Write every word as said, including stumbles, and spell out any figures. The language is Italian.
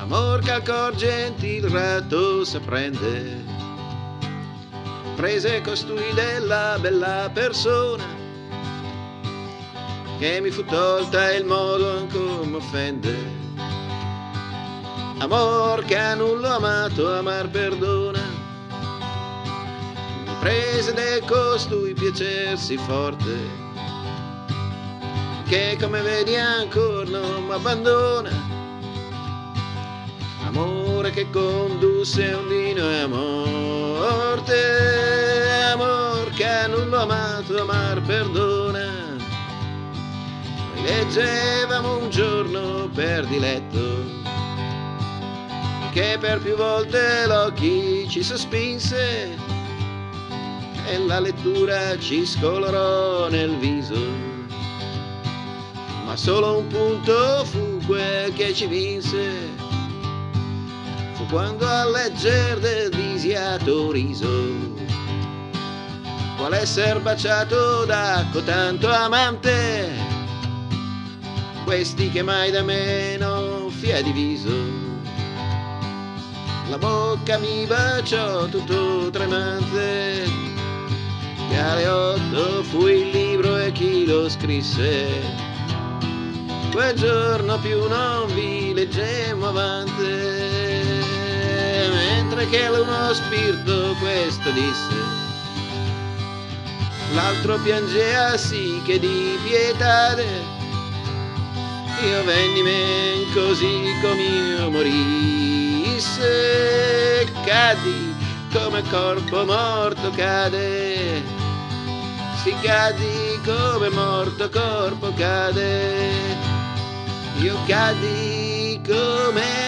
Amor che al cor gentil ratto s'apprende, prese costui della bella persona, che mi fu tolta il modo ancor m'offende. Amor che a nullo amato amar perdona, mi prese de costui piacersi forte, che come vedi ancor non m'abbandona. Amore che condusse ondino e a morte, amor che a nullo amato amar perdona. Noi leggevamo un giorno per diletto, che per più volte l'occhi ci sospinse, e la lettura ci scolorò nel viso, ma solo un punto fu quel che ci vinse. Fu quando a legger del visiato riso, qual esser baciato da cotanto amante, questi che mai da me non fia diviso. La bocca mi baciò tutto tremante, che alle otto fu il libro e chi lo scrisse. Quel giorno più non vi leggemmo avanti, mentre che l'uno spirito questo disse, l'altro piangea sì che di pietade. Io venni men così com'io morisse, cadi come corpo morto cade, si cadi come morto corpo cade, io cadi come